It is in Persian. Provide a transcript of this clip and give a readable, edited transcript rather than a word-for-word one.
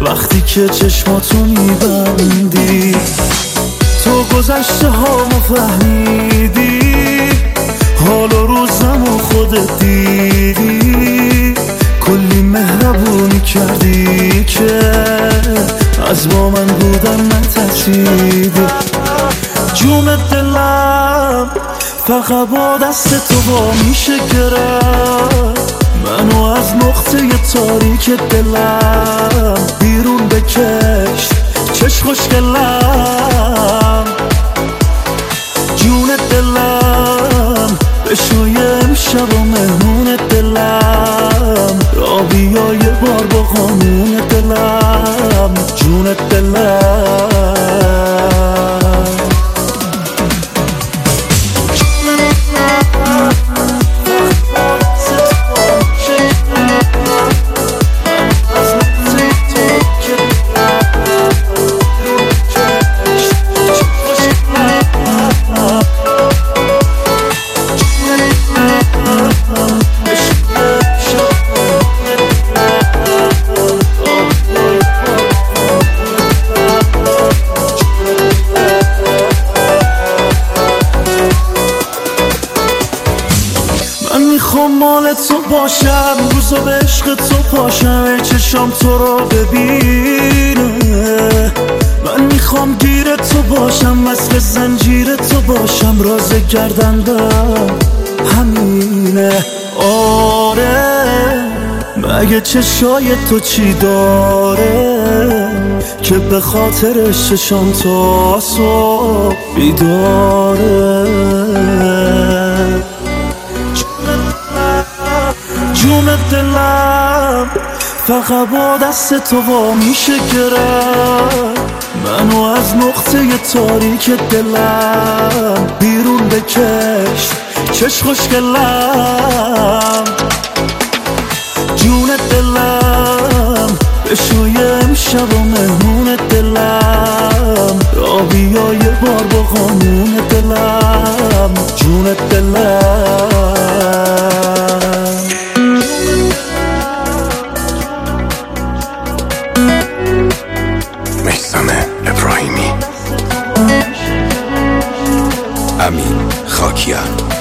وقتی که چشماتو میبندی، تو گذشته هامو فهمیدی، حال و روزمو خودت دیدی، کلی مهربونی کردی که از با من بودن نترسیدی. جون دلم فقط با دست تو با میشه گرفت، منو از نقطه تاریک دلم بیرون بکش چش خوشگلم. جون دلم بشوی امشب و مهمون دلم، را بیا یه بار با قانون دلم. جون دلم میخوام مال تو باشم، روزا به عشق تو پاشم، چشام تو رو ببینه. من میخوام گیر تو باشم، مثل زنجیر تو باشم، راز گردندم همینه. آره مگه چشای تو چی داره که به خاطر چشام تا صبح بیداره. جون دلم فقط با دست تو با میشه گرفت، منو از نقطه تاریک دلم بیرون بکش چش خوشگلم. جون دلم بشوی امشب و مهمون دلم، را بیا یه بار با قانون دلم. جون دلم میثم ابراهیمی، امین خاکیان.